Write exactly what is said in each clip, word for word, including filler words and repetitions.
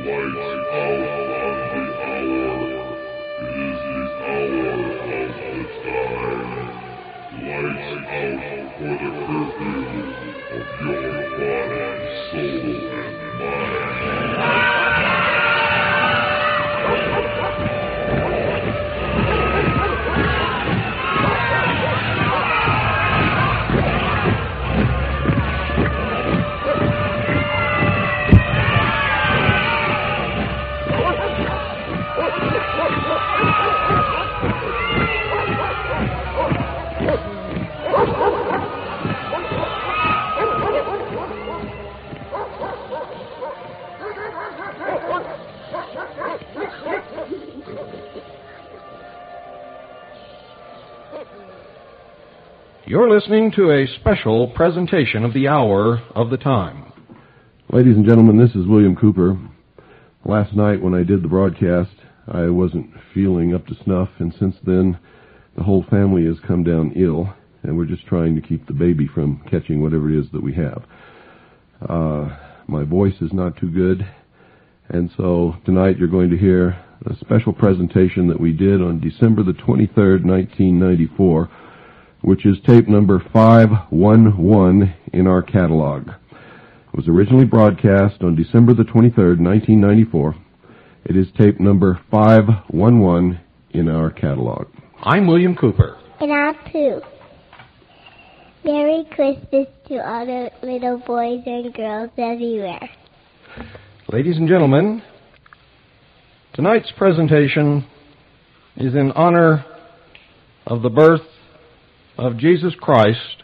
You're listening to a special presentation of the Hour of the Time. Ladies and gentlemen, this is William Cooper. Last night when I did the broadcast, I wasn't feeling up to snuff, and since then, the whole family has come down ill, and we're just trying to keep the baby from catching whatever it is that we have. Uh, my voice is not too good, and so tonight you're going to hear a special presentation that we did on December the twenty-third, nineteen ninety-four, which is tape number five one one in our catalog. It was originally broadcast on December the twenty-third, nineteen ninety-four. It is tape number five one one in our catalog. I'm William Cooper. And I'm Pooh. Merry Christmas to all the little boys and girls everywhere. Ladies and gentlemen, tonight's presentation is in honor of the birth of Jesus Christ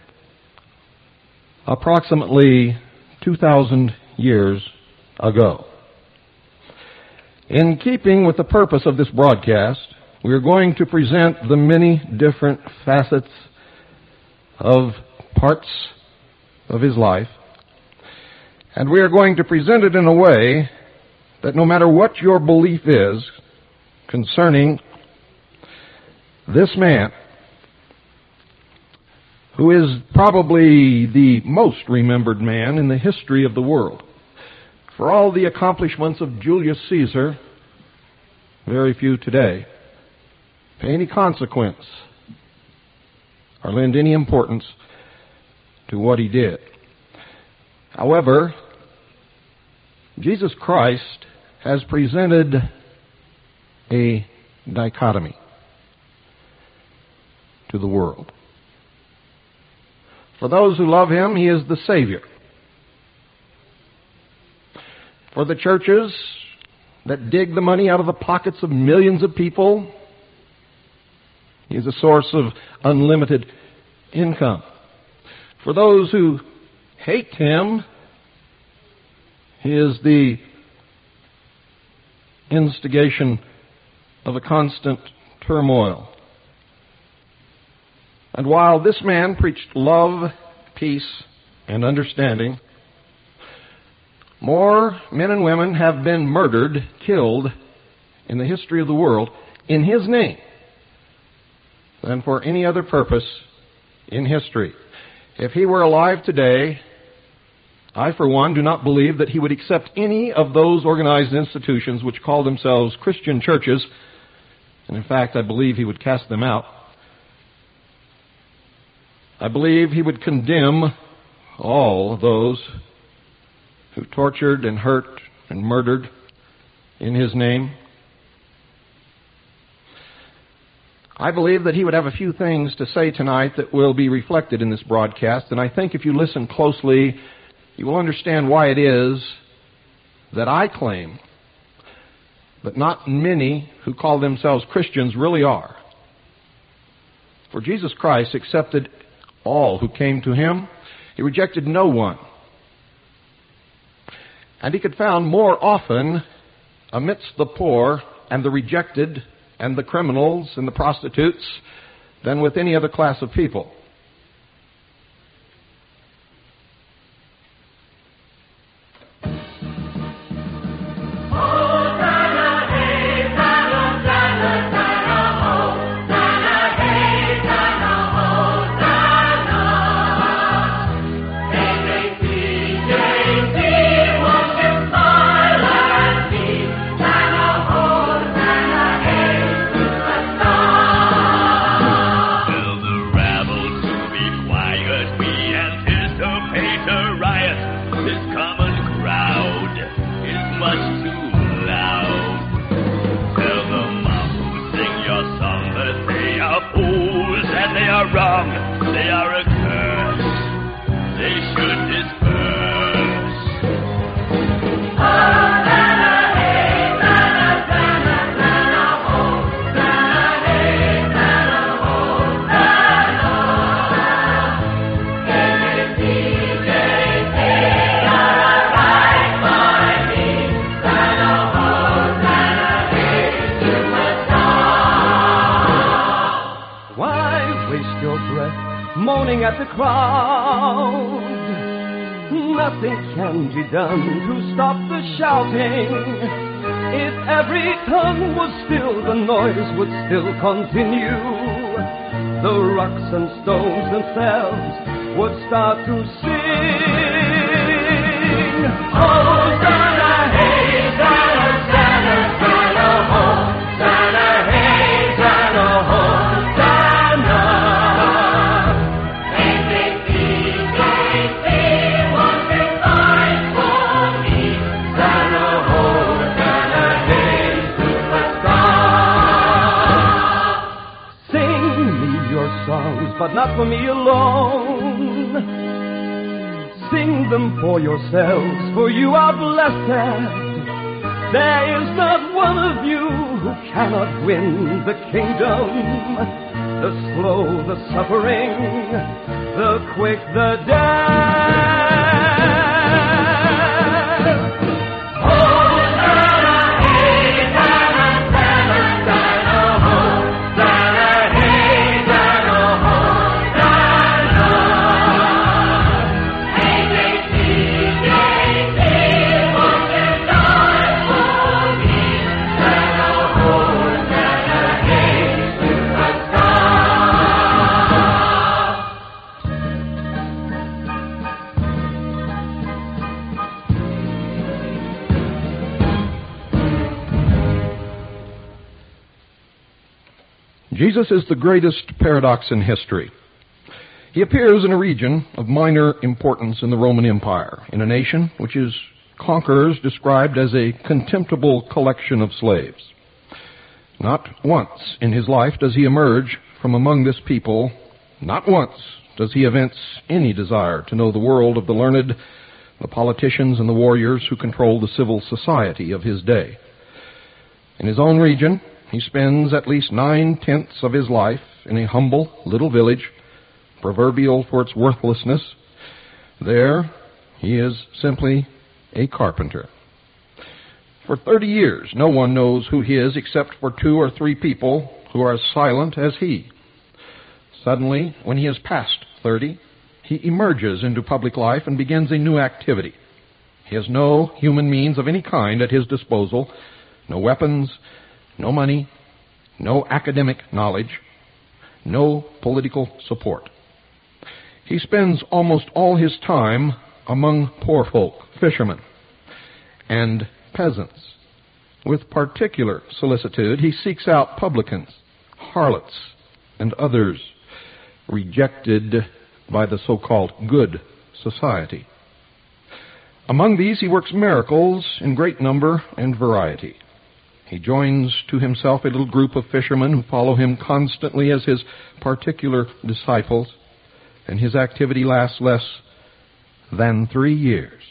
approximately two thousand years ago. In keeping with the purpose of this broadcast, we are going to present the many different facets of parts of his life, and we are going to present it in a way that no matter what your belief is concerning this man, who is probably the most remembered man in the history of the world. For all the accomplishments of Julius Caesar, very few today pay any consequence or lend any importance to what he did. However, Jesus Christ has presented a dichotomy to the world. For those who love him, he is the Savior. For the churches that dig the money out of the pockets of millions of people, he is a source of unlimited income. For those who hate him, he is the instigation of a constant turmoil. And while this man preached love, peace, and understanding, more men and women have been murdered, killed in the history of the world in his name than for any other purpose in history. If he were alive today, I, for one, do not believe that he would accept any of those organized institutions which call themselves Christian churches, and in fact, I believe he would cast them out. I believe he would condemn all those who tortured and hurt and murdered in his name. I believe that he would have a few things to say tonight that will be reflected in this broadcast, and I think if you listen closely, you will understand why it is that I claim that not many who call themselves Christians really are. For Jesus Christ accepted all who came to him. He rejected no one. And he could found more often amidst the poor and the rejected and the criminals and the prostitutes than with any other class of people. Thank you. the crowd. Nothing can be done to stop the shouting. If every tongue was still, the noise would still continue. The rocks and stones themselves would start to sing. Hosanna, hey, Hosanna, Hosanna, Hosanna, Hosanna, hey, Hosanna, Hosanna. Hey, hey, hey, hey, hey, one big fight for me. Hosanna, Hosanna, hey, superstar. Sing me your songs, but not for me alone. Sing them for yourselves, for you are blessed. There is not one of you who cannot win the kingdom. The slow, the suffering, the quick, the dead. Jesus is the greatest paradox in history. He appears in a region of minor importance in the Roman Empire, in a nation which his conquerors described as a contemptible collection of slaves. Not once in his life does he emerge from among this people. Not once does he evince any desire to know the world of the learned, the politicians, and the warriors who control the civil society of his day. In his own region, he spends at least nine-tenths of his life in a humble little village, proverbial for its worthlessness. There, he is simply a carpenter. For thirty years, no one knows who he is except for two or three people who are as silent as he. Suddenly, when he has passed thirty, he emerges into public life and begins a new activity. He has no human means of any kind at his disposal, no weapons, no money, no academic knowledge, no political support. He spends almost all his time among poor folk, fishermen, and peasants. With particular solicitude, he seeks out publicans, harlots, and others rejected by the so-called good society. Among these, he works miracles in great number and variety. He joins to himself a little group of fishermen who follow him constantly as his particular disciples, and his activity lasts less than three years.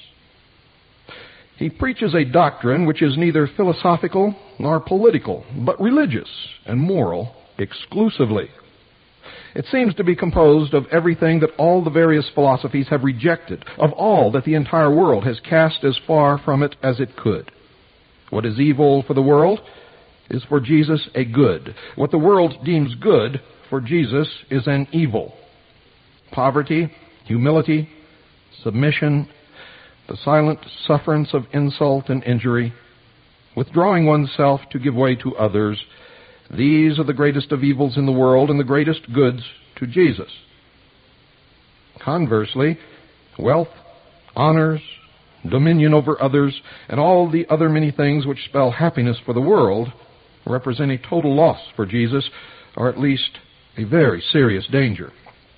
He preaches a doctrine which is neither philosophical nor political, but religious and moral exclusively. It seems to be composed of everything that all the various philosophies have rejected, of all that the entire world has cast as far from it as it could. What is evil for the world is for Jesus a good. What the world deems good for Jesus is an evil. Poverty, humility, submission, the silent sufferance of insult and injury, withdrawing oneself to give way to others, these are the greatest of evils in the world and the greatest goods to Jesus. Conversely, wealth, honors, dominion over others, and all the other many things which spell happiness for the world represent a total loss for Jesus, or at least a very serious danger.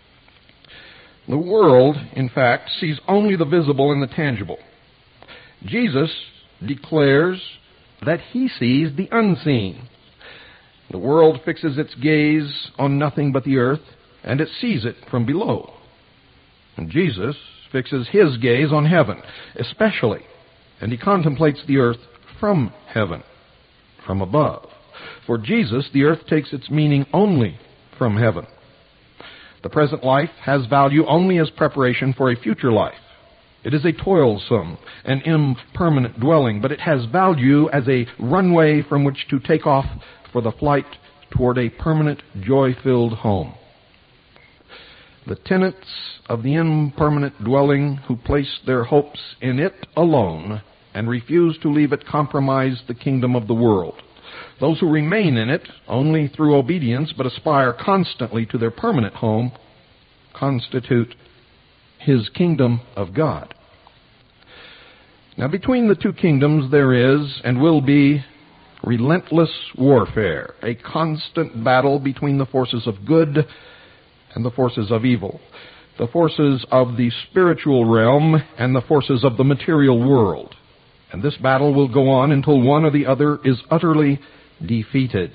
The world, in fact, sees only the visible and the tangible. Jesus declares that he sees the unseen. The world fixes its gaze on nothing but the earth, and it sees it from below. And Jesus fixes his gaze on heaven, especially, and he contemplates the earth from heaven, from above. For Jesus, the earth takes its meaning only from heaven. The present life has value only as preparation for a future life. It is a toilsome and impermanent dwelling, but it has value as a runway from which to take off for the flight toward a permanent, joy-filled home. the tenants of the impermanent dwelling who place their hopes in it alone and refuse to leave it compromise the kingdom of the world. Those who remain in it only through obedience but aspire constantly to their permanent home constitute His kingdom of God. Now, between the two kingdoms there is and will be relentless warfare, a constant battle between the forces of good and the forces of evil, the forces of the spiritual realm and the forces of the material world. And this battle will go on until one or the other is utterly defeated.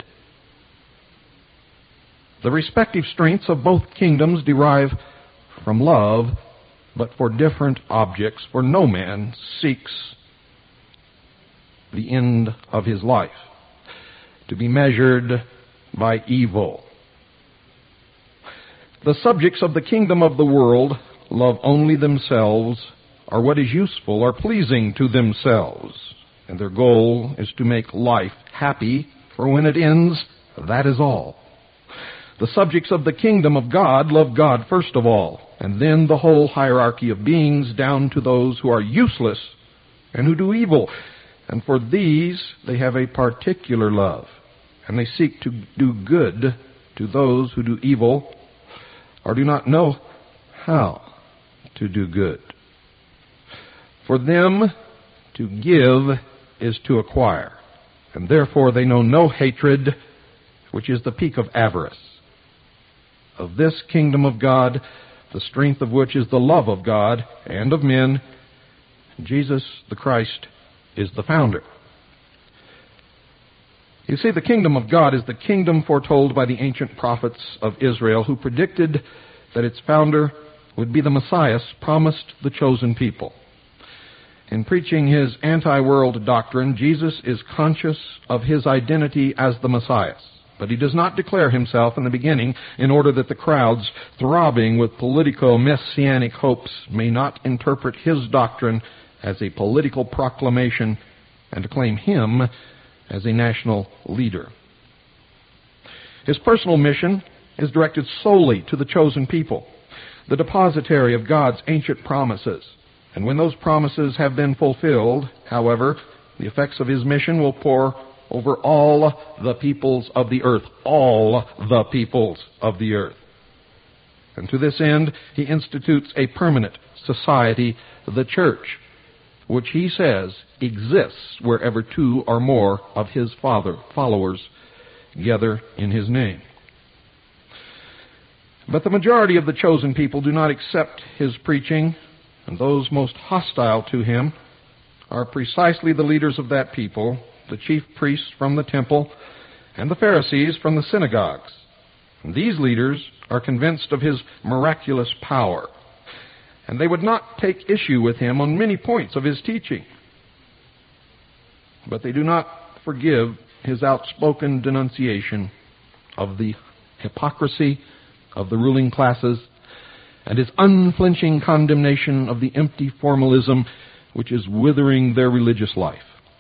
The respective strengths of both kingdoms derive from love, but for different objects, for no man seeks the end of his life to be measured by evil. The subjects of the kingdom of the world love only themselves, or what is useful or pleasing to themselves, and their goal is to make life happy, for when it ends, that is all. The subjects of the kingdom of God love God first of all, and then the whole hierarchy of beings down to those who are useless and who do evil. And for these they have a particular love, and they seek to do good to those who do evil or do not know how to do good. For them, to give is to acquire, and therefore they know no hatred, which is the peak of avarice. Of this kingdom of God, the strength of which is the love of God and of men, Jesus the Christ is the founder. You see, the kingdom of God is the kingdom foretold by the ancient prophets of Israel, who predicted that its founder would be the Messiah promised the chosen people. In preaching his anti-world doctrine, Jesus is conscious of his identity as the Messiah. But he does not declare himself in the beginning in order that the crowds throbbing with politico-messianic hopes may not interpret his doctrine as a political proclamation and to claim him as a national leader. His personal mission is directed solely to the chosen people, the depositary of God's ancient promises. And when those promises have been fulfilled, however, the effects of his mission will pour over all the peoples of the earth, all the peoples of the earth. And to this end, he institutes a permanent society, the church, which he says exists wherever two or more of his father followers gather in his name. But the majority of the chosen people do not accept his preaching, and those most hostile to him are precisely the leaders of that people, the chief priests from the temple, and the Pharisees from the synagogues. And these leaders are convinced of his miraculous power, and they would not take issue with him on many points of his teaching. But they do not forgive his outspoken denunciation of the hypocrisy of the ruling classes and his unflinching condemnation of the empty formalism which is withering their religious life.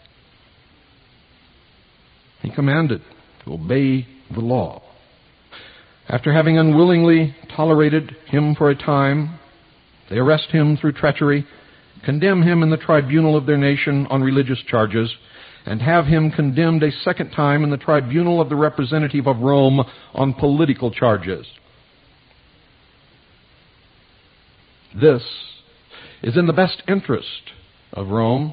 He commanded to obey the law. After having unwillingly tolerated him for a time, they arrest him through treachery, condemn him in the tribunal of their nation on religious charges, and have him condemned a second time in the tribunal of the representative of Rome on political charges. This is in the best interest of Rome.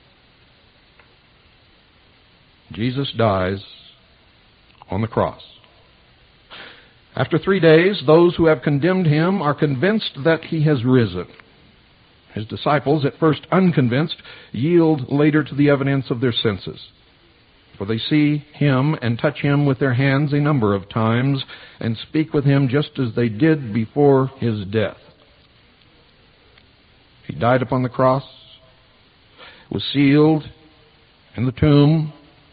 Jesus dies on the cross. After three days, those who have condemned him are convinced that he has risen. His disciples, at first unconvinced, yield later to the evidence of their senses. For they see him and touch him with their hands a number of times and speak with him just as they did before his death. He died upon the cross, was sealed in the tomb,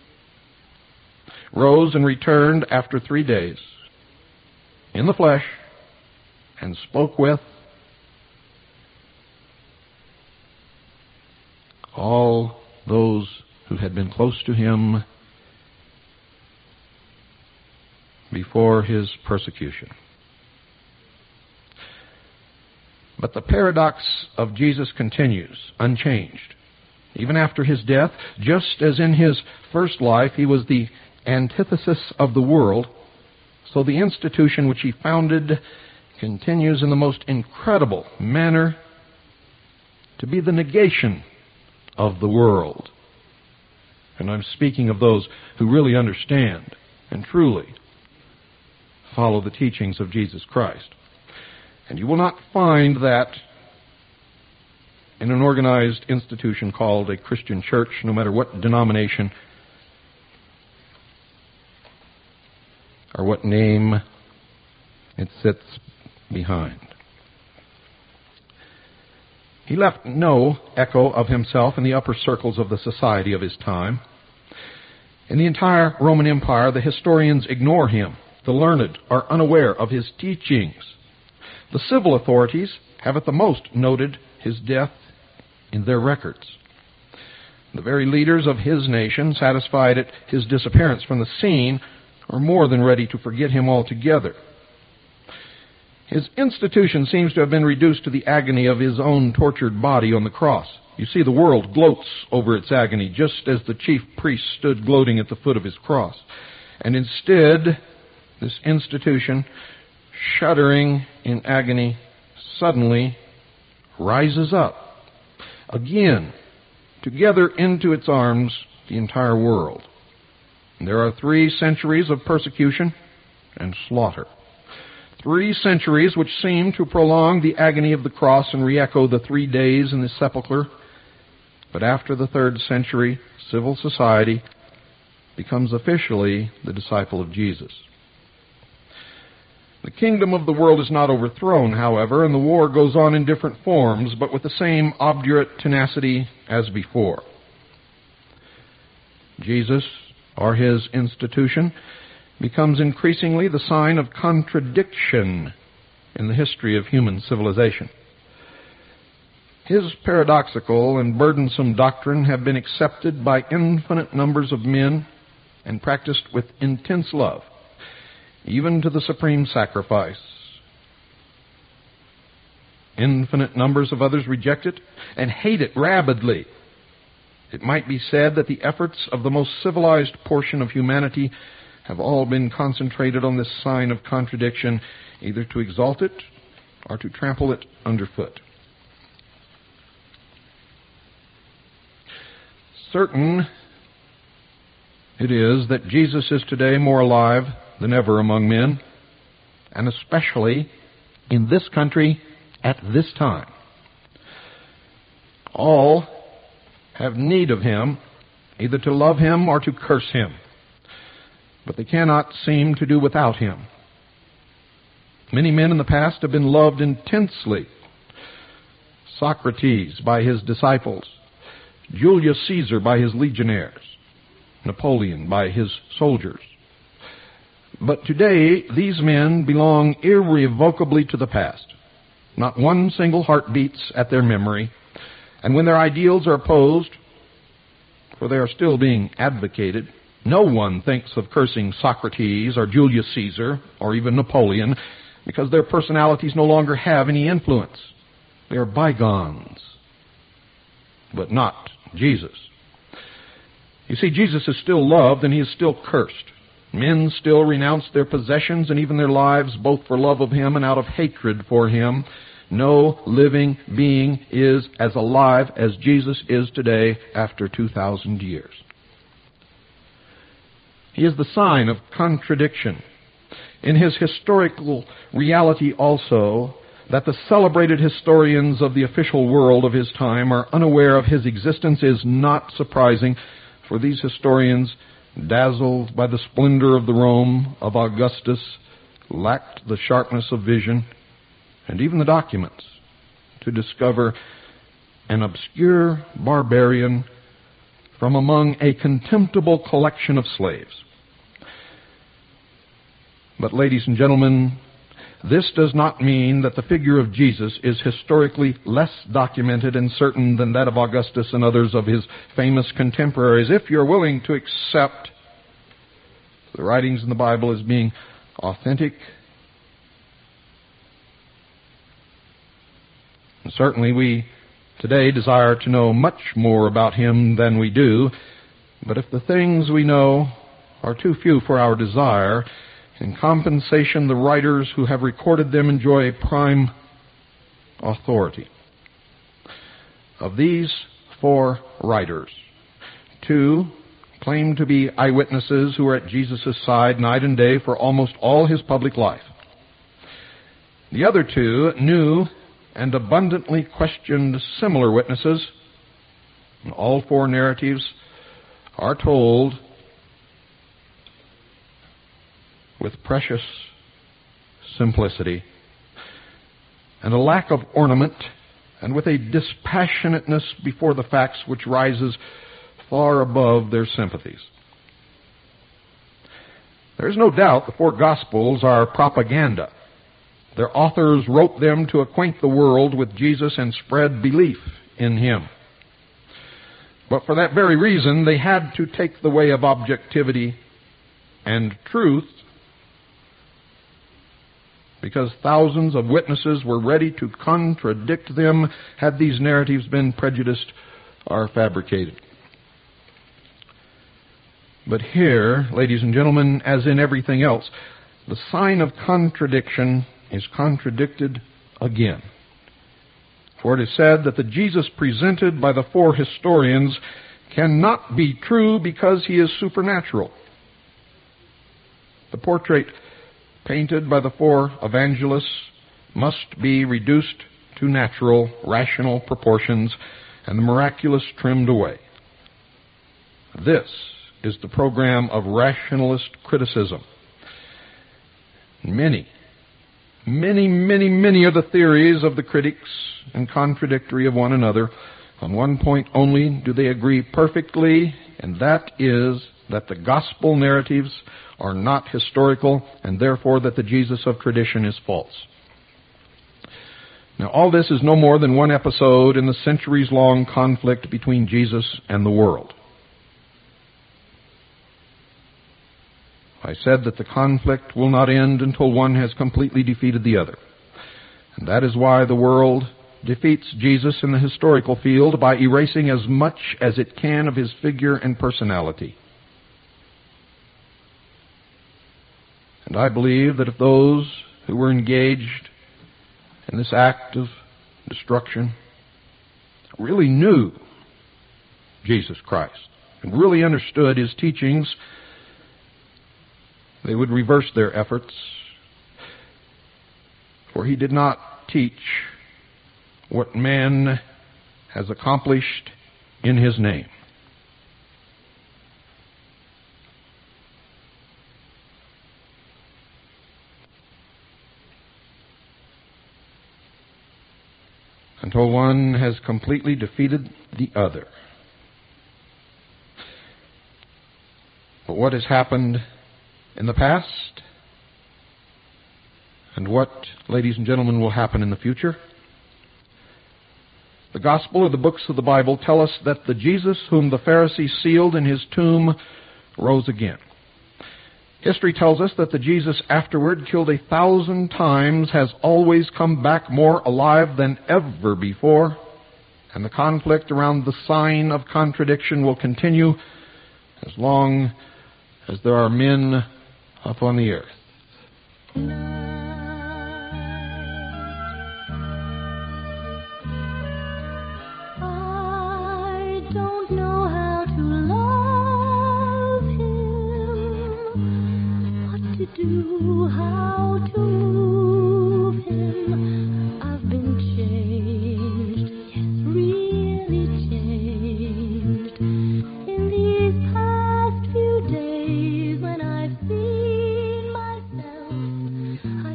rose and returned after three days in the flesh, and spoke with all those who had been close to him before his persecution. But the paradox of Jesus continues, unchanged. Even after his death, just as in his first life he was the antithesis of the world, so the institution which he founded continues in the most incredible manner to be the negation of the world. And I'm speaking of those who really understand and truly follow the teachings of Jesus Christ. And you will not find that in an organized institution called a Christian church, no matter what denomination or what name it sits behind. He left no echo of himself in the upper circles of the society of his time. In the entire Roman Empire, the historians ignore him. The learned are unaware of his teachings. The civil authorities have at the most noted his death in their records. The very leaders of his nation, satisfied at his disappearance from the scene, are more than ready to forget him altogether. His institution seems to have been reduced to the agony of his own tortured body on the cross. You see, the world gloats over its agony, just as the chief priest stood gloating at the foot of his cross. And instead, this institution, shuddering in agony, suddenly rises up again to gather into its arms the entire world. And there are three centuries of persecution and slaughter. Three centuries which seem to prolong the agony of the cross and re-echo the three days in the sepulchre. But after the third century, civil society becomes officially the disciple of Jesus. The kingdom of the world is not overthrown, however, and the war goes on in different forms, but with the same obdurate tenacity as before. Jesus, or his institution, becomes increasingly the sign of contradiction in the history of human civilization. His paradoxical and burdensome doctrine have been accepted by infinite numbers of men and practiced with intense love, even to the supreme sacrifice. Infinite numbers of others reject it and hate it rabidly. It might be said that the efforts of the most civilized portion of humanity have all been concentrated on this sign of contradiction, either to exalt it or to trample it underfoot. Certain it is that Jesus is today more alive than ever among men, and especially in this country at this time. All have need of him, either to love him or to curse him, but they cannot seem to do without him. Many men in the past have been loved intensely. Socrates by his disciples, Julius Caesar by his legionnaires, Napoleon by his soldiers. But today, these men belong irrevocably to the past. Not one single heart beats at their memory. And when their ideals are opposed, for they are still being advocated, no one thinks of cursing Socrates or Julius Caesar or even Napoleon, because their personalities no longer have any influence. They are bygones, but not Jesus. You see, Jesus is still loved and he is still cursed. Men still renounce their possessions and even their lives, both for love of him and out of hatred for him. No living being is as alive as Jesus is today after two thousand years. He is the sign of contradiction. In his historical reality also, that the celebrated historians of the official world of his time are unaware of his existence is not surprising, for these historians, dazzled by the splendor of the Rome of Augustus, lacked the sharpness of vision and even the documents to discover an obscure barbarian from among a contemptible collection of slaves. But, ladies and gentlemen, this does not mean that the figure of Jesus is historically less documented and certain than that of Augustus and others of his famous contemporaries, if you're willing to accept the writings in the Bible as being authentic And certainly we today desire to know much more about him than we do, but if the things we know are too few for our desire, in compensation the writers who have recorded them enjoy a prime authority. Of these four writers, two claim to be eyewitnesses who were at Jesus' side night and day for almost all his public life. The other two new and abundantly questioned similar witnesses. All four narratives are told with precious simplicity and a lack of ornament, and with a dispassionateness before the facts which rises far above their sympathies. There is no doubt the four Gospels are propaganda. Their authors wrote them to acquaint the world with Jesus and spread belief in him. But for that very reason, they had to take the way of objectivity and truth, because thousands of witnesses were ready to contradict them had these narratives been prejudiced or fabricated. But here, ladies and gentlemen, as in everything else, the sign of contradiction is contradicted again. For it is said that the Jesus presented by the four historians cannot be true because he is supernatural. The portrait painted by the four evangelists must be reduced to natural, rational proportions, and the miraculous trimmed away. This is the program of rationalist criticism. Many, many, many, many are the theories of the critics, and contradictory of one another. On one point only do they agree perfectly, and that is that the gospel narratives are not historical, and therefore that the Jesus of tradition is false. Now, all this is no more than one episode in the centuries-long conflict between Jesus and the world. I said that the conflict will not end until one has completely defeated the other. And that is why the world defeats Jesus in the historical field by erasing as much as it can of his figure and personality. And I believe that if those who were engaged in this act of destruction really knew Jesus Christ and really understood his teachings, they would reverse their efforts. For he did not teach what man has accomplished in his name. Until one has completely defeated the other. But what has happened in the past, and what, ladies and gentlemen, will happen in the future? The Gospel or the books of the Bible tell us that the Jesus whom the Pharisees sealed in his tomb rose again. History tells us that the Jesus afterward, killed a thousand times, has always come back more alive than ever before, and the conflict around the sign of contradiction will continue as long as there are men upon the earth. I don't know how to love him, what to do, how to move him. I've been changed, yes, really changed in these past few days when I've seen myself. I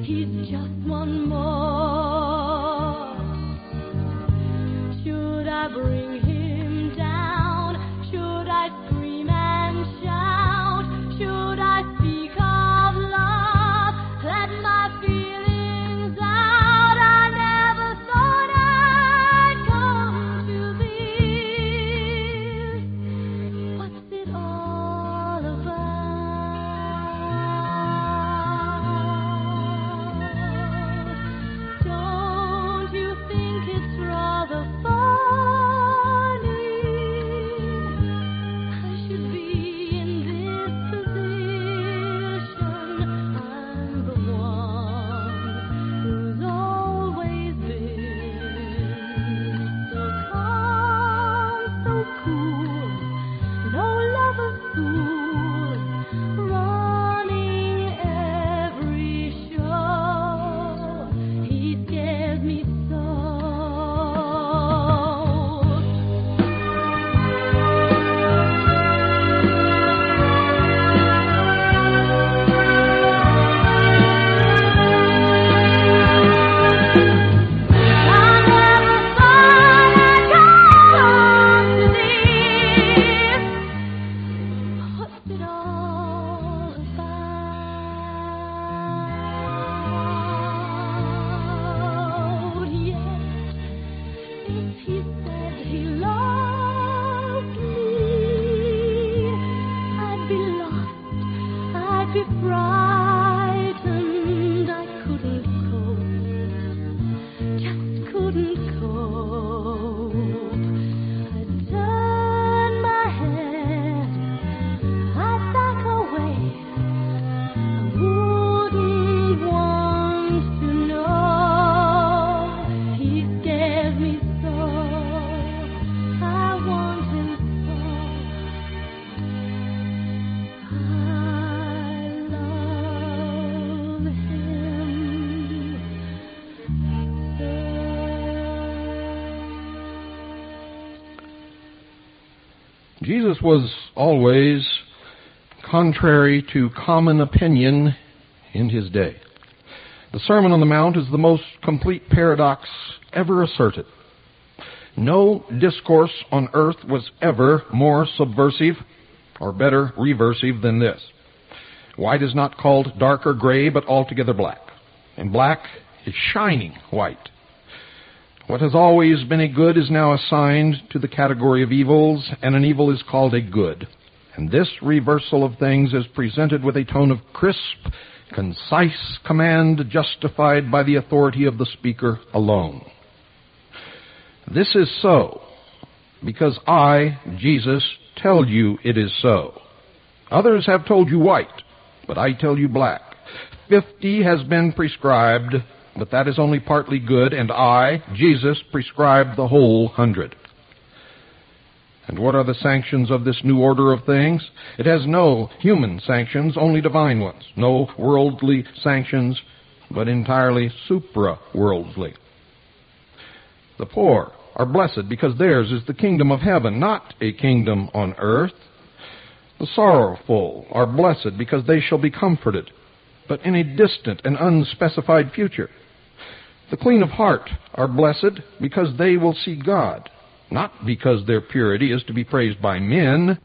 he's just one more. Should I bring him down? Should I scream and shout? Should I speak of love? Let my feelings out. I never thought I'd come to this. What's it all about? Don't you think it's rather funny? I should be in this position. I'm the one who's always been so calm, so cool, no lover fool, running every show. He scares me so. What's it all about? Yet, if he said he loved me, I'd be lost, I'd be frightened. I couldn't cope, just couldn't cope. I'd turn my head, I'd back away. I wouldn't want to know. He scares me so. I want him so. I love him Jesus was always contrary to common opinion in his day. The Sermon on the Mount is the most complete paradox ever asserted. No discourse on earth was ever more subversive or better reversive than this. White is not called dark or gray, but altogether black. And black is shining white. What has always been a good is now assigned to the category of evils, and an evil is called a good. And this reversal of things is presented with a tone of crisp, concise command justified by the authority of the speaker alone. This is so because I, Jesus, tell you it is so. Others have told you white, but I tell you black. Fifty has been prescribed, but that is only partly good, and I, Jesus, prescribe the whole hundred. And what are the sanctions of this new order of things? It has no human sanctions, only divine ones. No worldly sanctions, but entirely supra-worldly. The poor are blessed because theirs is the kingdom of heaven, not a kingdom on earth. The sorrowful are blessed because they shall be comforted, but in a distant and unspecified future. The clean of heart are blessed because they will see God, not because their purity is to be praised by men.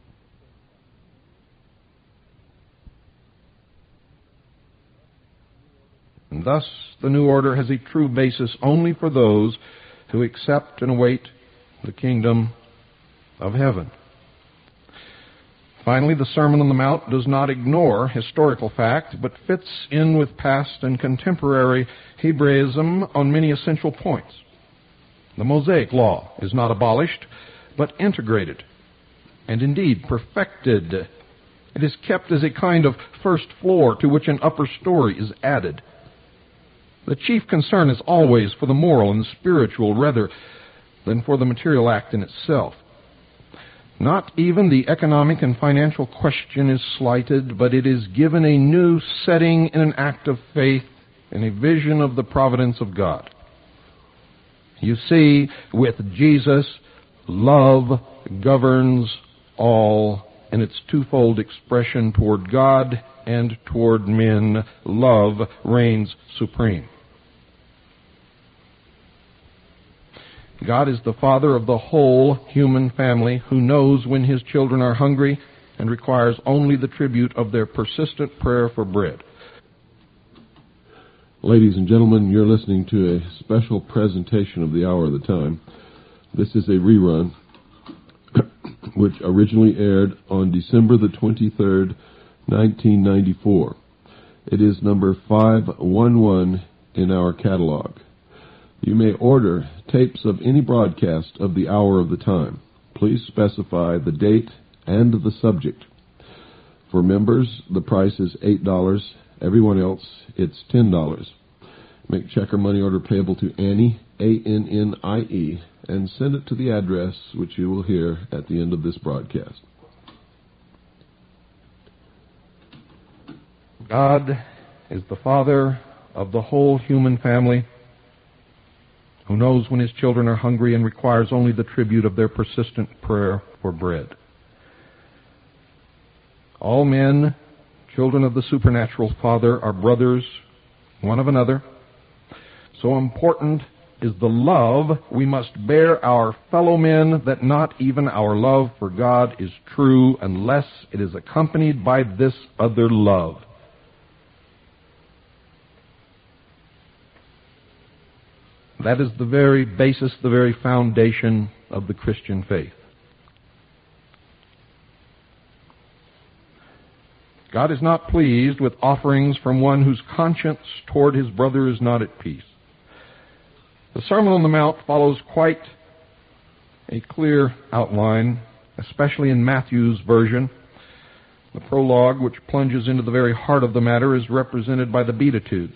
And thus the new order has a true basis only for those who accept and await the kingdom of heaven. Finally, the Sermon on the Mount does not ignore historical fact, but fits in with past and contemporary Hebraism on many essential points. The Mosaic Law is not abolished, but integrated, and indeed perfected. It is kept as a kind of first floor to which an upper story is added. The chief concern is always for the moral and spiritual rather than for the material act in itself. Not even the economic and financial question is slighted, but it is given a new setting in an act of faith and a vision of the providence of God. You see, with Jesus, love governs all in its twofold expression toward God and toward men, love reigns supreme. God is the Father of the whole human family, who knows when His children are hungry and requires only the tribute of their persistent prayer for bread. Ladies and gentlemen, you're listening to a special presentation of the Hour of the Time. This is a rerun which originally aired on December the twenty-third, nineteen ninety-four. It is number five one one in our catalog. You may order tapes of any broadcast of the Hour of the Time. Please specify the date and the subject. For members, the price is eight dollars. Everyone else, it's ten dollars. Make check or money order payable to Annie, A N N I E, and send it to the address which you will hear at the end of this broadcast. God is the Father of the whole human family, who knows when His children are hungry and requires only the tribute of their persistent prayer for bread. All men, children of the supernatural Father, are brothers one of another. So important is the love we must bear our fellow men that not even our love for God is true unless it is accompanied by this other love. That is the very basis, the very foundation of the Christian faith. God is not pleased with offerings from one whose conscience toward his brother is not at peace. The Sermon on the Mount follows quite a clear outline, especially in Matthew's version. The prologue, which plunges into the very heart of the matter, is represented by the Beatitudes.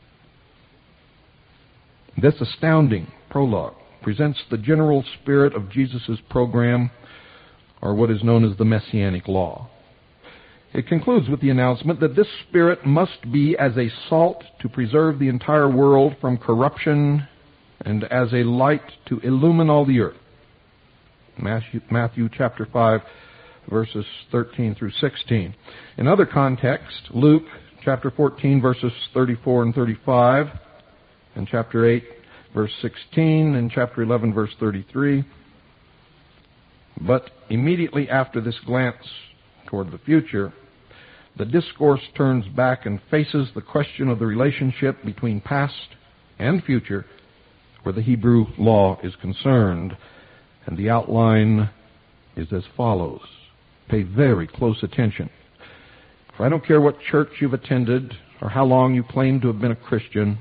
This astounding prologue presents the general spirit of Jesus' program, or what is known as the Messianic Law. It concludes with the announcement that this spirit must be as a salt to preserve the entire world from corruption and as a light to illumine all the earth. Matthew, Matthew chapter five, verses thirteen through sixteen. In other contexts, Luke chapter fourteen, verses thirty-four and thirty-five, and chapter eight, verse sixteen, and chapter eleven, verse thirty-three. But immediately after this glance toward the future, the discourse turns back and faces the question of the relationship between past and future where the Hebrew law is concerned. And the outline is as follows. Pay very close attention. For I don't care what church you've attended or how long you claim to have been a Christian,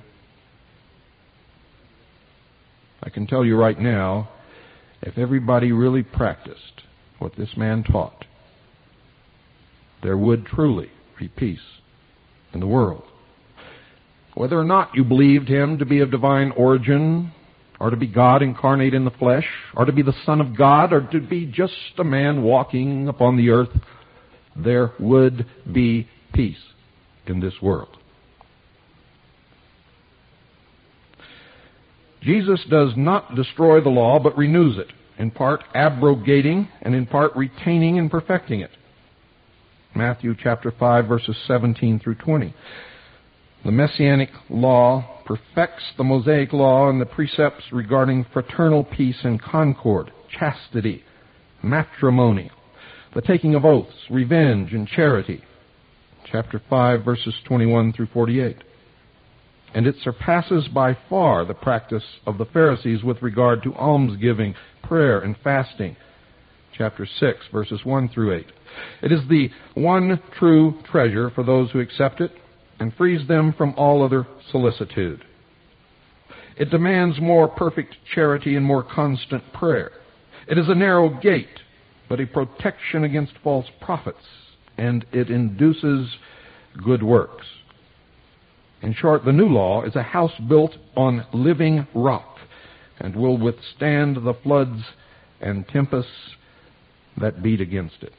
I can tell you right now, if everybody really practiced what this man taught, there would truly be peace in the world. Whether or not you believed him to be of divine origin, or to be God incarnate in the flesh, or to be the Son of God, or to be just a man walking upon the earth, there would be peace in this world. Jesus does not destroy the law, but renews it, in part abrogating and in part retaining and perfecting it. Matthew chapter five, verses seventeen through twenty. The Messianic law perfects the Mosaic law and the precepts regarding fraternal peace and concord, chastity, matrimony, the taking of oaths, revenge, and charity. Chapter five, verses twenty-one through forty-eight. And it surpasses by far the practice of the Pharisees with regard to almsgiving, prayer, and fasting. Chapter six, verses one through eight. It is the one true treasure for those who accept it and frees them from all other solicitude. It demands more perfect charity and more constant prayer. It is a narrow gate, but a protection against false prophets, and it induces good works. In short, the new law is a house built on living rock and will withstand the floods and tempests that beat against it.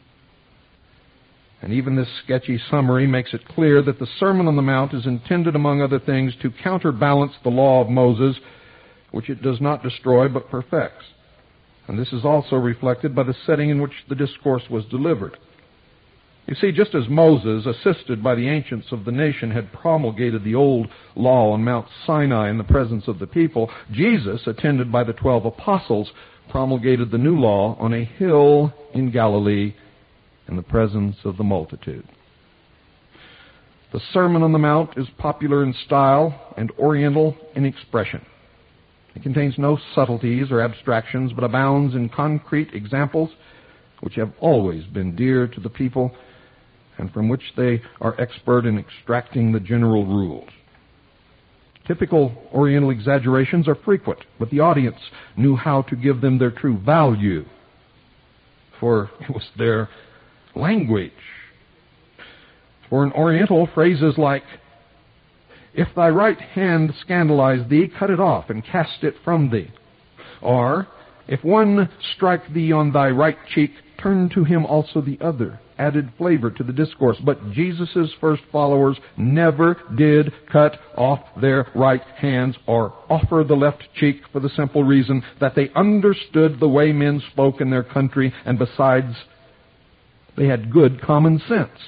And even this sketchy summary makes it clear that the Sermon on the Mount is intended, among other things, to counterbalance the law of Moses, which it does not destroy but perfects. And this is also reflected by the setting in which the discourse was delivered. You see, just as Moses, assisted by the ancients of the nation, had promulgated the old law on Mount Sinai in the presence of the people, Jesus, attended by the twelve apostles, promulgated the new law on a hill in Galilee in the presence of the multitude. The Sermon on the Mount is popular in style and oriental in expression. It contains no subtleties or abstractions, but abounds in concrete examples which have always been dear to the people and from which they are expert in extracting the general rules. Typical Oriental exaggerations are frequent, but the audience knew how to give them their true value, for it was their language. For an Oriental, phrases like, "If thy right hand scandalize thee, cut it off and cast it from thee," or, "If one strike thee on thy right cheek, turn to him also the other," added flavor to the discourse. But Jesus' first followers never did cut off their right hands or offer the left cheek, for the simple reason that they understood the way men spoke in their country, and besides, they had good common sense.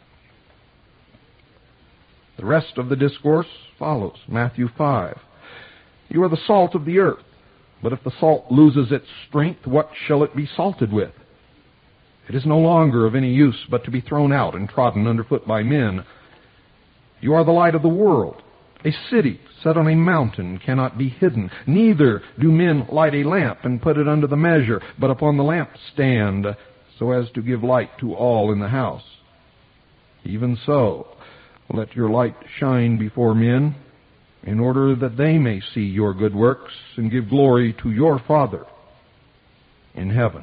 The rest of the discourse follows. Matthew five. "You are the salt of the earth, but if the salt loses its strength, what shall it be salted with? It is no longer of any use but to be thrown out and trodden underfoot by men. You are the light of the world. A city set on a mountain cannot be hidden. Neither do men light a lamp and put it under the measure, but upon the lampstand, so as to give light to all in the house. Even so, let your light shine before men, in order that they may see your good works and give glory to your Father in heaven.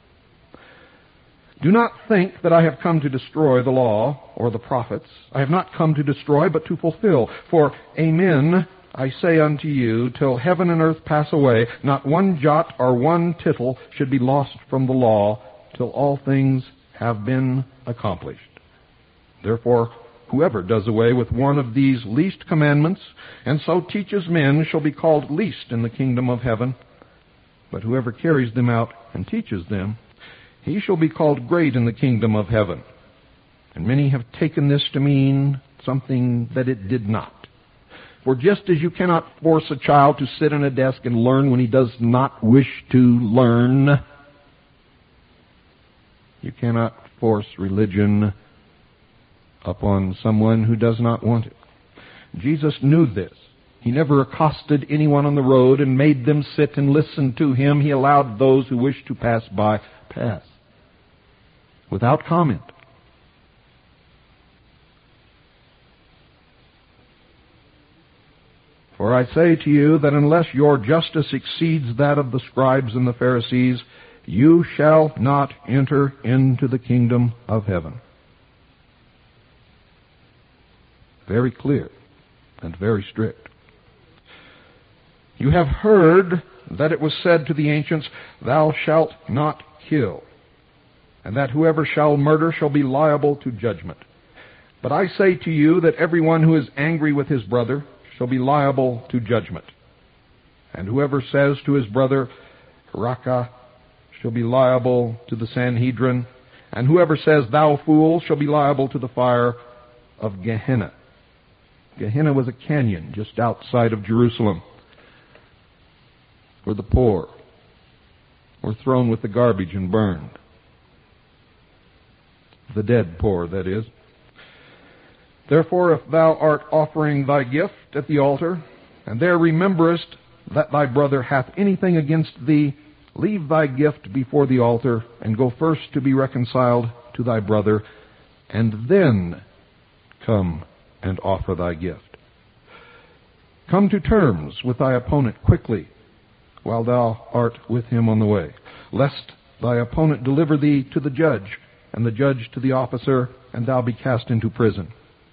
Do not think that I have come to destroy the law or the prophets. I have not come to destroy, but to fulfill. For, amen, I say unto you, till heaven and earth pass away, not one jot or one tittle should be lost from the law, till all things have been accomplished. Therefore, whoever does away with one of these least commandments, and so teaches men, shall be called least in the kingdom of heaven. But whoever carries them out and teaches them, he shall be called great in the kingdom of heaven. And many have taken this to mean something that it did not. For just as you cannot force a child to sit in a desk and learn when he does not wish to learn, you cannot force religion upon someone who does not want it. Jesus knew this. He never accosted anyone on the road and made them sit and listen to him. He allowed those who wished to pass by pass, without comment. For I say to you that unless your justice exceeds that of the scribes and the Pharisees, you shall not enter into the kingdom of heaven. Very clear and very strict. You have heard that it was said to the ancients, "Thou shalt not kill," and that whoever shall murder shall be liable to judgment. But I say to you that everyone who is angry with his brother shall be liable to judgment. And whoever says to his brother, "Raka," shall be liable to the Sanhedrin. And whoever says, "Thou fool," shall be liable to the fire of Gehenna. Gehenna was a canyon just outside of Jerusalem, where the poor were thrown with the garbage and burned. The dead poor, that is. Therefore, if thou art offering thy gift at the altar, and there rememberest that thy brother hath anything against thee, leave thy gift before the altar, and go first to be reconciled to thy brother, and then come and offer thy gift. Come to terms with thy opponent quickly, while thou art with him on the way, lest thy opponent deliver thee to the judge, and the judge to the officer, and thou be cast into prison.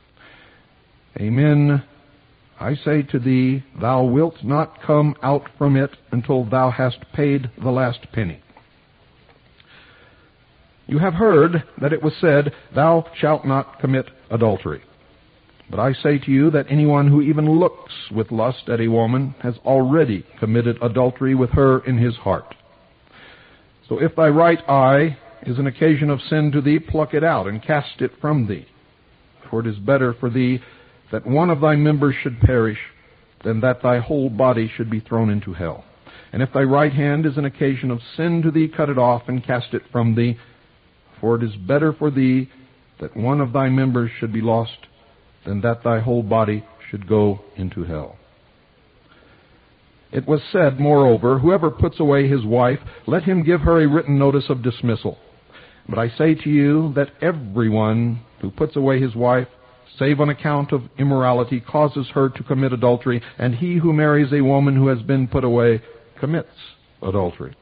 Amen, I say to thee, thou wilt not come out from it until thou hast paid the last penny. You have heard that it was said, "Thou shalt not commit adultery." But I say to you that anyone who even looks with lust at a woman has already committed adultery with her in his heart. So if thy right eye is an occasion of sin to thee, pluck it out and cast it from thee. For it is better for thee that one of thy members should perish than that thy whole body should be thrown into hell. And if thy right hand is an occasion of sin to thee, cut it off and cast it from thee. For it is better for thee that one of thy members should be lost than that thy whole body should go into hell. It was said, moreover, whoever puts away his wife, let him give her a written notice of dismissal. But I say to you that everyone who puts away his wife, save on account of immorality, causes her to commit adultery, and he who marries a woman who has been put away commits adultery.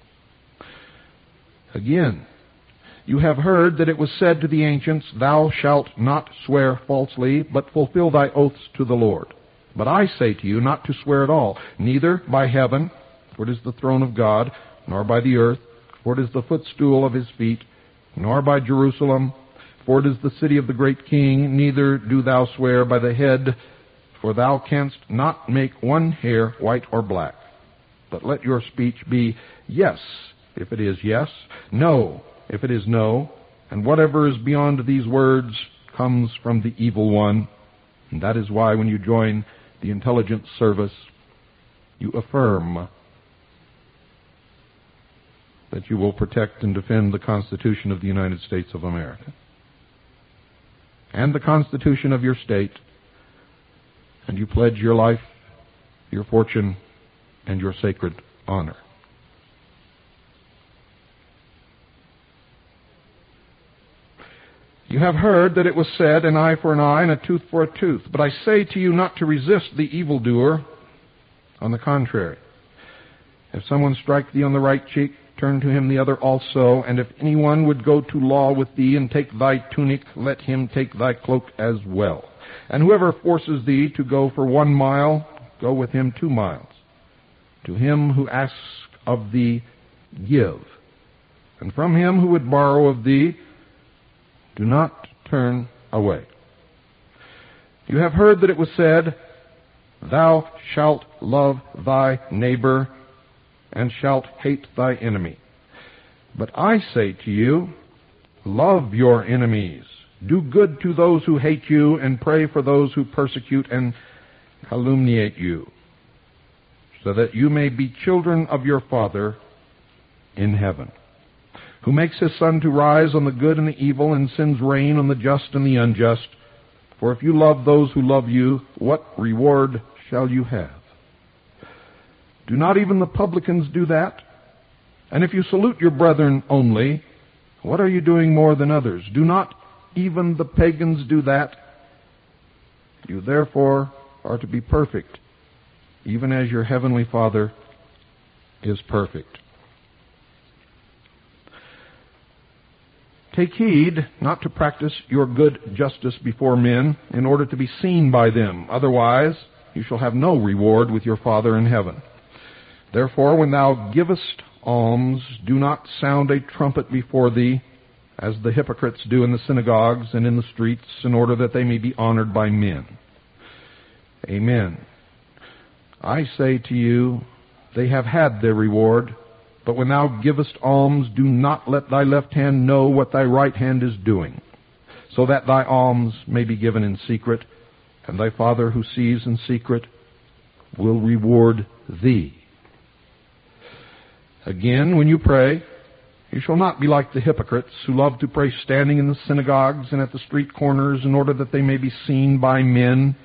Again, you have heard that it was said to the ancients, Thou shalt not swear falsely, but fulfill thy oaths to the Lord. But I say to you not to swear at all, neither by heaven, for it is the throne of God, nor by the earth, for it is the footstool of his feet, nor by Jerusalem, for it is the city of the great King, neither do thou swear by the head, for thou canst not make one hair white or black. But let your speech be yes, if it is yes, no, if it is no, and whatever is beyond these words comes from the evil one. And that is why when you join the intelligence service, you affirm that you will protect and defend the Constitution of the United States of America and the Constitution of your state, and you pledge your life, your fortune, and your sacred honor. You have heard that it was said, an eye for an eye and a tooth for a tooth. But I say to you not to resist the evildoer. On the contrary, if someone strike thee on the right cheek, turn to him the other also. And if anyone would go to law with thee and take thy tunic, let him take thy cloak as well. And whoever forces thee to go for one mile, go with him two miles. To him who asks of thee, give. And from him who would borrow of thee, do not turn away. You have heard that it was said, Thou shalt love thy neighbor, and shalt hate thy enemy. But I say to you, love your enemies, do good to those who hate you, and pray for those who persecute and calumniate you, so that you may be children of your Father in heaven, who makes his sun to rise on the good and the evil, and sends rain on the just and the unjust. For if you love those who love you, what reward shall you have? Do not even the publicans do that? And if you salute your brethren only, what are you doing more than others? Do not even the pagans do that? You therefore are to be perfect, even as your heavenly Father is perfect. Take heed not to practice your good justice before men in order to be seen by them. Otherwise, you shall have no reward with your Father in heaven. Therefore, when thou givest alms, do not sound a trumpet before thee, as the hypocrites do in the synagogues and in the streets, in order that they may be honored by men. Amen. I say to you, they have had their reward. But when thou givest alms, do not let thy left hand know what thy right hand is doing, so that thy alms may be given in secret, and thy Father who sees in secret will reward thee. Again, when you pray, you shall not be like the hypocrites who love to pray standing in the synagogues and at the street corners in order that they may be seen by men.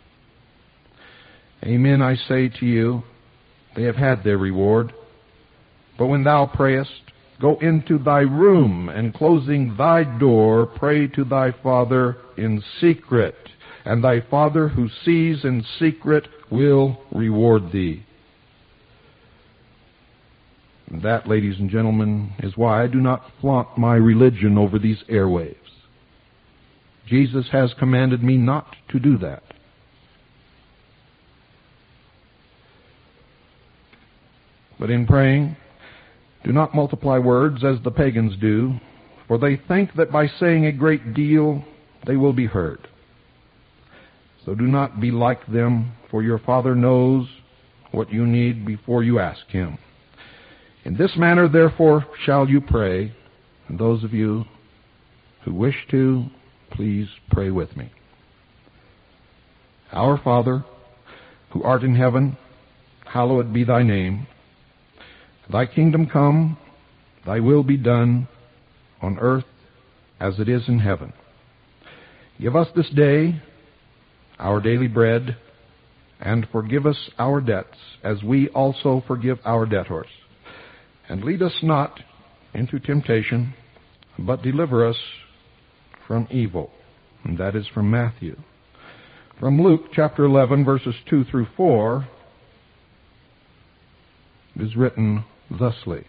Amen, I say to you, they have had their reward. But when thou prayest, go into thy room, and closing thy door, pray to thy Father in secret, and thy Father who sees in secret will reward thee. And that, ladies and gentlemen, is why I do not flaunt my religion over these airwaves. Jesus has commanded me not to do that. But in praying, do not multiply words as the pagans do, for they think that by saying a great deal they will be heard. So do not be like them, for your Father knows what you need before you ask Him. In this manner, therefore, shall you pray, And those of you who wish to, please pray with me. Our Father, who art in heaven, hallowed be thy name. Thy kingdom come, thy will be done, on earth as it is in heaven. Give us this day our daily bread, and forgive us our debts, as we also forgive our debtors. And lead us not into temptation, but deliver us from evil. And that is from Matthew. From Luke chapter eleven, verses two through four, it is written thusly.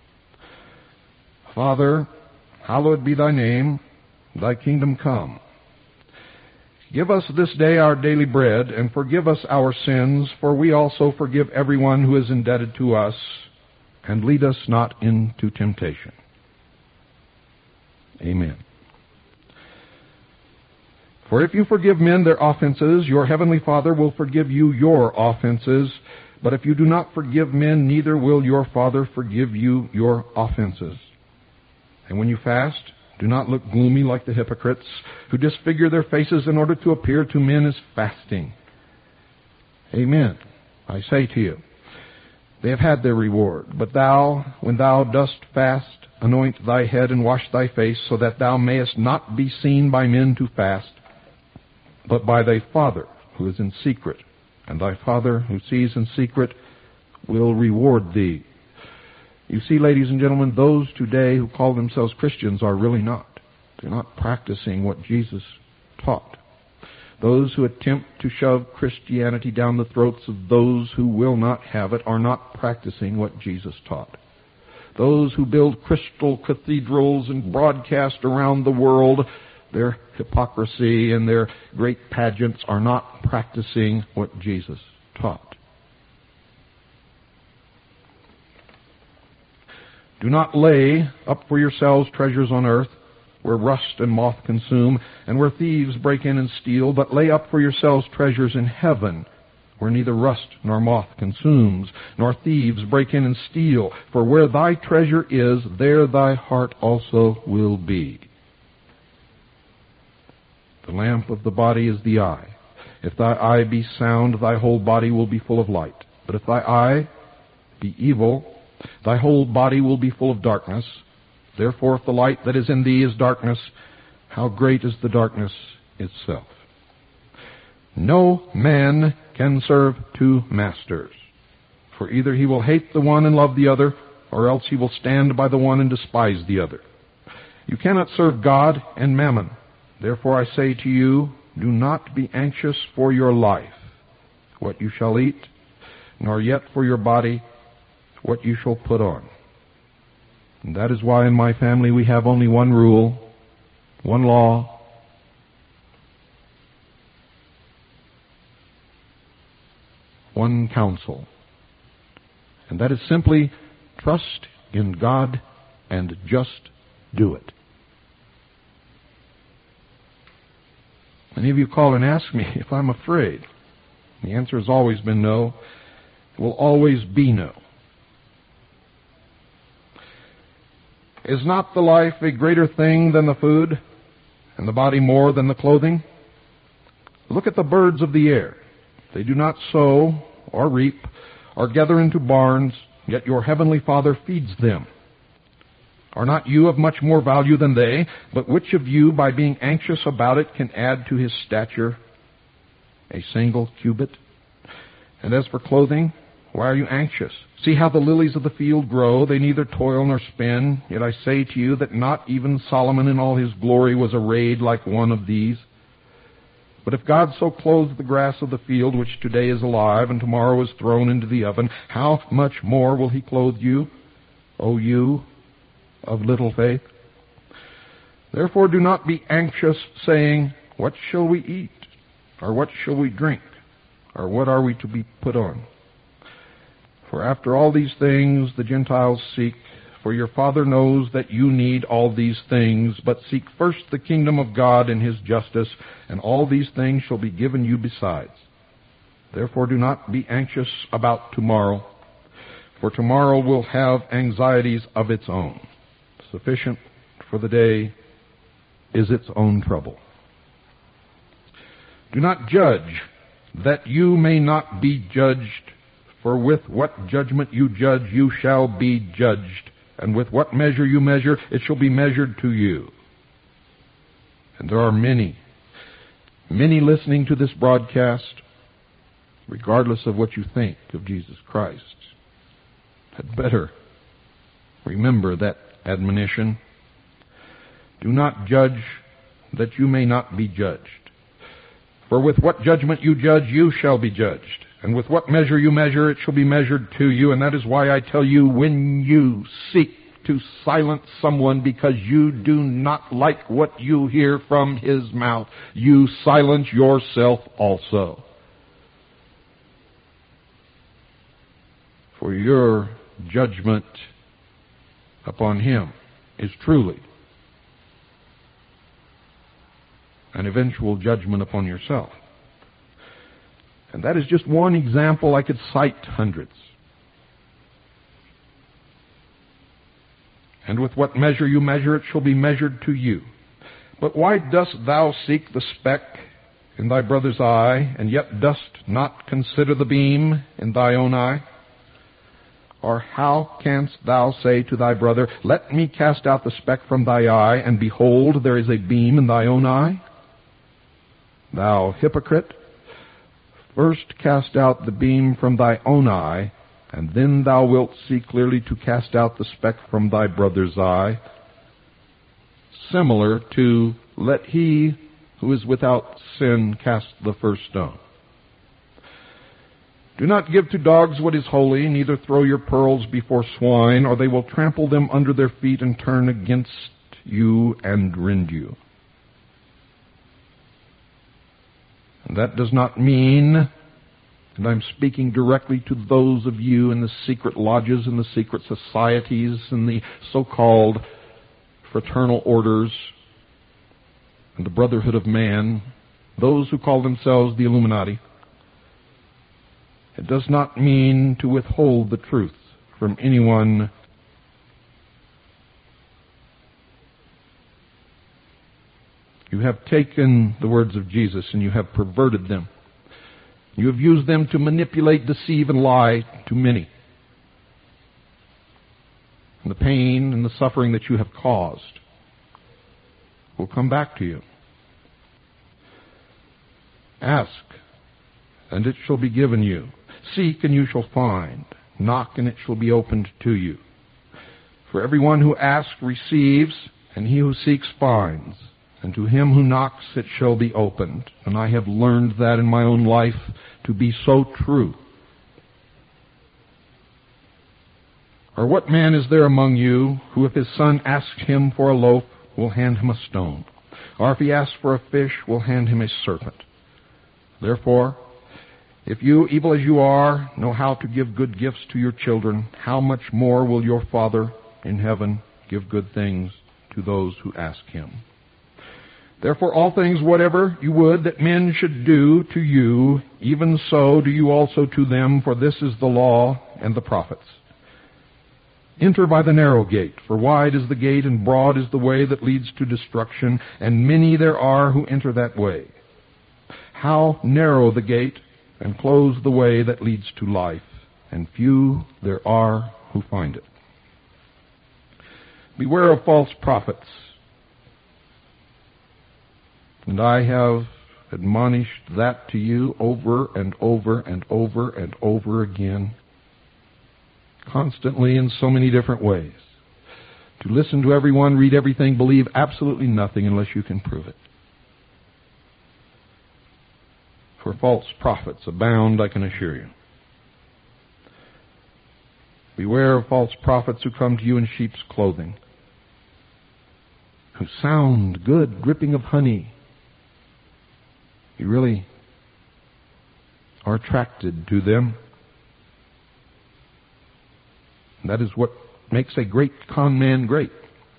Father, hallowed be thy name, thy kingdom come. Give us this day our daily bread, and forgive us our sins, for we also forgive everyone who is indebted to us, and lead us not into temptation. Amen. For if you forgive men their offenses, your heavenly Father will forgive you your offenses. But if you do not forgive men, neither will your Father forgive you your offenses. And when you fast, do not look gloomy like the hypocrites, who disfigure their faces in order to appear to men as fasting. Amen. I say to you, they have had their reward. But thou, when thou dost fast, anoint thy head and wash thy face, so that thou mayest not be seen by men to fast, but by thy Father who is in secret. And thy Father who sees in secret will reward thee. You see, ladies and gentlemen, those today who call themselves Christians are really not. They're not practicing what Jesus taught. Those who attempt to shove Christianity down the throats of those who will not have it are not practicing what Jesus taught. Those who build crystal cathedrals and broadcast around the world their hypocrisy and their great pageants are not practicing what Jesus taught. Do not lay up for yourselves treasures on earth, where rust and moth consume, and where thieves break in and steal, but lay up for yourselves treasures in heaven, where neither rust nor moth consumes, nor thieves break in and steal. For where thy treasure is, there thy heart also will be. The lamp of the body is the eye. If thy eye be sound, thy whole body will be full of light. But if thy eye be evil, thy whole body will be full of darkness. Therefore, if the light that is in thee is darkness, how great is the darkness itself? No man can serve two masters, for either he will hate the one and love the other, or else he will stand by the one and despise the other. You cannot serve God and mammon. Therefore I say to you, do not be anxious for your life, what you shall eat, nor yet for your body, what you shall put on. And that is why in my family we have only one rule, one law, one counsel. And that is simply trust in God and just do it. Many of you call and ask me if I'm afraid. The answer has always been no. It will always be no. Is not the life a greater thing than the food, and the body more than the clothing? Look at the birds of the air. They do not sow or reap or gather into barns, yet your heavenly Father feeds them. Are not you of much more value than they? But which of you, by being anxious about it, can add to his stature a single cubit? And as for clothing, why are you anxious? See how the lilies of the field grow. They neither toil nor spin. Yet I say to you that not even Solomon in all his glory was arrayed like one of these. But if God so clothes the grass of the field, which today is alive and tomorrow is thrown into the oven, how much more will he clothe you, O you of little faith? Therefore do not be anxious, saying, what shall we eat? Or what shall we drink? Or what are we to be put on? For after all these things the Gentiles seek, for your Father knows that you need all these things, but seek first the kingdom of God and his justice, and all these things shall be given you besides. Therefore do not be anxious about tomorrow, for tomorrow will have anxieties of its own. Sufficient for the day is its own trouble. Do not judge, that you may not be judged, for with what judgment you judge, you shall be judged, and with what measure you measure, it shall be measured to you. And there are many, many listening to this broadcast, regardless of what you think of Jesus Christ, had better remember that admonition. Do not judge, that you may not be judged. For with what judgment you judge, you shall be judged. And with what measure you measure, it shall be measured to you. And that is why I tell you, when you seek to silence someone because you do not like what you hear from his mouth, you silence yourself also. For your judgment upon him is truly an eventual judgment upon yourself. And that is just one example. I could cite hundreds. And with what measure you measure, it shall be measured to you. But why dost thou seek the speck in thy brother's eye, and yet dost not consider the beam in thy own eye? Or how canst thou say to thy brother, let me cast out the speck from thy eye, and behold, there is a beam in thy own eye? Thou hypocrite, first cast out the beam from thy own eye, and then thou wilt see clearly to cast out the speck from thy brother's eye. Similar to, let he who is without sin cast the first stone. Do not give to dogs what is holy, neither throw your pearls before swine, or they will trample them under their feet and turn against you and rend you. And that does not mean, and I'm speaking directly to those of you in the secret lodges and the secret societies and the so-called fraternal orders and the brotherhood of man, those who call themselves the Illuminati. It does not mean to withhold the truth from anyone. You have taken the words of Jesus and you have perverted them. You have used them to manipulate, deceive, and lie to many. And the pain and the suffering that you have caused will come back to you. Ask, and it shall be given you. Seek, and you shall find. Knock, and it shall be opened to you. For everyone who asks receives, and he who seeks finds. And to him who knocks it shall be opened. And I have learned that in my own life to be so true. Or what man is there among you who, if his son asks him for a loaf, will hand him a stone? Or if he asks for a fish, will hand him a serpent? Therefore, if you, evil as you are, know how to give good gifts to your children, how much more will your Father in heaven give good things to those who ask him? Therefore, all things whatever you would that men should do to you, even so do you also to them, for this is the law and the prophets. Enter by the narrow gate, for wide is the gate and broad is the way that leads to destruction, and many there are who enter that way. How narrow the gate, and close the way that leads to life, and few there are who find it. Beware of false prophets. And I have admonished that to you over and over and over and over again, constantly in so many different ways. To listen to everyone, read everything, believe absolutely nothing unless you can prove it. For false prophets abound, I can assure you. Beware of false prophets who come to you in sheep's clothing, who sound good, dripping of honey. You really are attracted to them. And that is what makes a great con man great.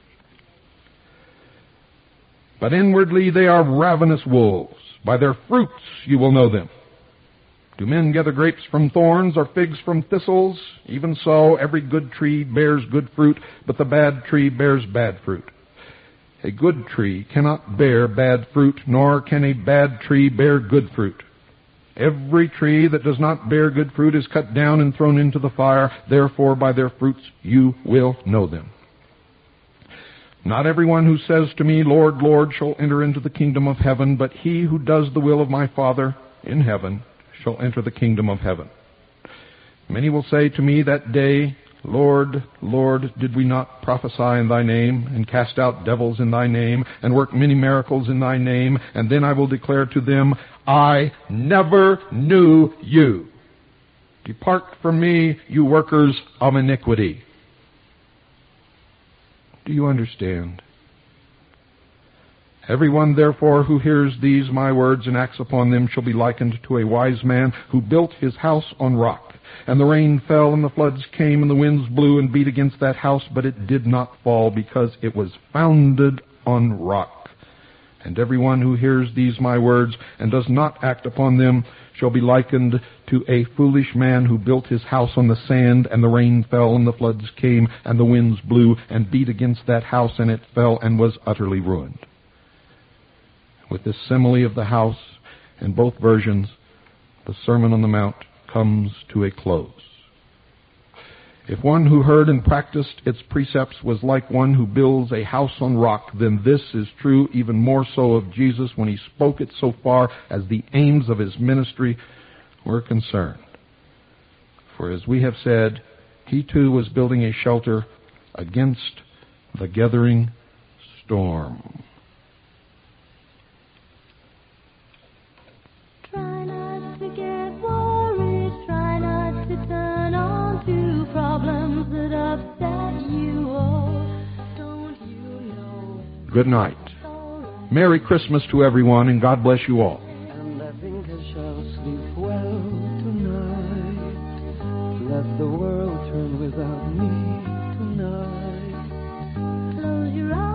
But inwardly they are ravenous wolves. By their fruits you will know them. Do men gather grapes from thorns or figs from thistles? Even so, every good tree bears good fruit, but the bad tree bears bad fruit. A good tree cannot bear bad fruit, nor can a bad tree bear good fruit. Every tree that does not bear good fruit is cut down and thrown into the fire. Therefore, by their fruits you will know them. Not everyone who says to me, Lord, Lord, shall enter into the kingdom of heaven, but he who does the will of my Father in heaven shall enter the kingdom of heaven. Many will say to me that day, Lord, Lord, did we not prophesy in thy name, and cast out devils in thy name, and work many miracles in thy name? And then I will declare to them, I never knew you. Depart from me, you workers of iniquity. Do you understand? Everyone, therefore, who hears these my words and acts upon them shall be likened to a wise man who built his house on rock. And the rain fell, and the floods came, and the winds blew and beat against that house, but it did not fall, because it was founded on rock. And everyone who hears these my words and does not act upon them shall be likened to a foolish man who built his house on the sand, and the rain fell, and the floods came, and the winds blew and beat against that house, and it fell and was utterly ruined. With this simile of the house, in both versions, the Sermon on the Mount comes to a close. If one who heard and practiced its precepts was like one who builds a house on rock, then this is true even more so of Jesus when he spoke it so far as the aims of his ministry were concerned. For as we have said, he too was building a shelter against the gathering storm. Try not to get worried, try not to turn on to problems that upset you. Oh, don't you know? Good night. Merry Christmas to everyone, and God bless you all. And I think I shall sleep well tonight. Let the world turn without me tonight. Close your eyes.